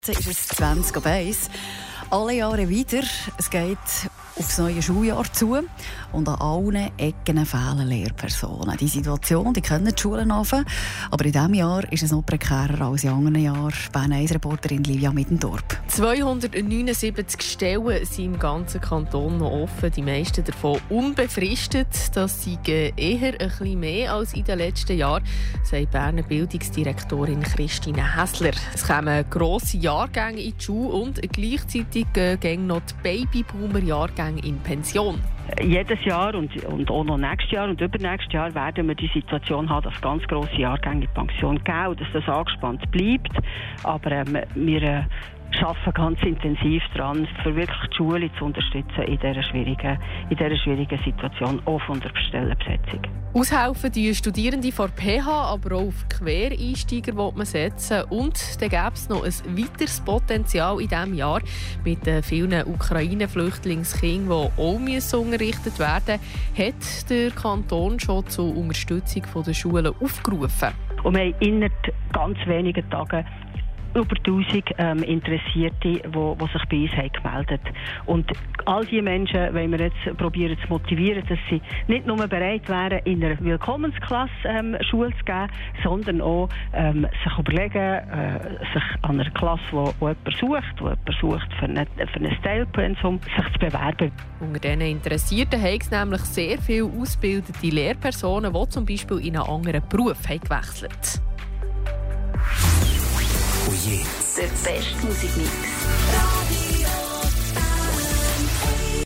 Jetzt ist es 20:01. Alle Jahre wieder. Es geht aufs neue Schuljahr zu. Und an allen Ecken fehlen Lehrpersonen. Die Situation, die kennen die Schulen offen. Aber in diesem Jahr ist es noch prekärer als in anderen Jahren. Bern 1-Reporterin Livia Middendorp. 279 Stellen sind im ganzen Kanton noch offen. Die meisten davon unbefristet. Das sind eher ein bisschen mehr als in den letzten Jahren, sagt Berner Bildungsdirektorin Christine Hässler. Es kommen grosse Jahrgänge in die Schule und gleichzeitig gehen noch die Babyboomer-Jahrgänge in Pension. Jedes Jahr und auch noch nächstes Jahr und übernächstes Jahr werden wir die Situation haben, dass ganz grosse Jahrgänge in Pension gehen und dass das angespannt bleibt. Aber wir arbeiten ganz intensiv daran, für wirklich die Schule zu unterstützen in dieser schwierigen Situation, auch von der Stellenbesetzung. Aushelfen die Studierenden von PH, aber auch auf Quereinsteiger will man setzen. Und dann gäbe es noch ein weiteres Potenzial in diesem Jahr mit vielen Ukraine-Flüchtlingskindern, die auch unterrichtet werden müssen, hat der Kanton schon zur Unterstützung der Schulen aufgerufen. Und wir haben innerhalb ganz wenigen Tagen über 1000 Interessierte, die sich bei uns haben gemeldet haben. Und all diese Menschen wollen wir jetzt probieren zu motivieren, dass sie nicht nur bereit wären, in einer Willkommensklasse Schule zu geben, sondern auch sich überlegen, sich an einer Klasse, die jemand sucht für ein Teilpensum, sich zu bewerben. Unter diesen Interessierten haben es nämlich sehr viele ausgebildete Lehrpersonen, die zum Beispiel in einen anderen Beruf haben gewechselt. Der beste Musikmix.